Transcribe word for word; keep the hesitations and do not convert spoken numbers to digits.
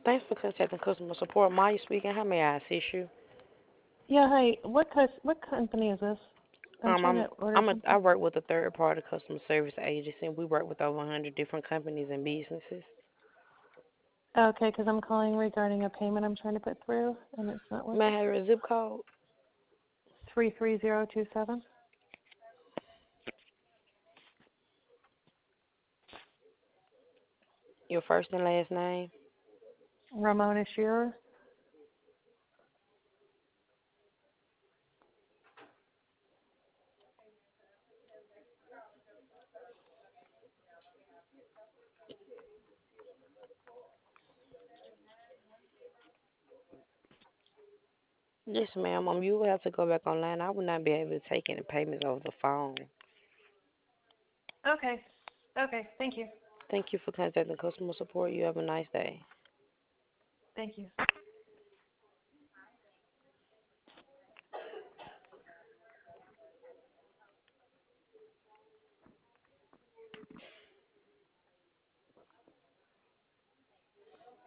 Thanks for contacting customer support. Maya speaking. How may I assist you? Yeah, hi. What cus- what company is this? I'm Um, trying I'm to order I'm a I something. work with a third party customer service agency, and we work with over one hundred different companies and businesses. Okay, because I'm calling regarding a payment I'm trying to put through, and it's not May I working. have your zip code? Three three zero two seven. Your first and last name? Ramona Shearer. Yes, ma'am. Um, you will have to go back online. I will not be able to take any payments over the phone. Okay. Okay. Thank you. Thank you for contacting customer support. You have a nice day. Thank you.